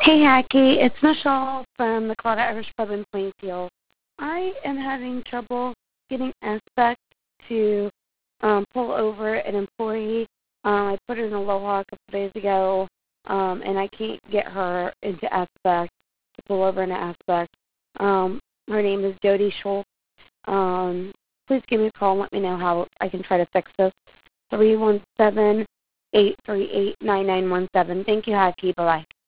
Hey, Hacky. It's Michelle from the Claudia Irish Pub in Plainfield. I am having trouble getting Aspect to pull over an employee. I put her in Aloha a couple days ago, and I can't get her into Aspect to pull over an Aspect. Her name is Jody Schultz. Please give me a call and let me know how I can try to fix this. 317-838-9917. Thank you, Hacky. Bye-bye.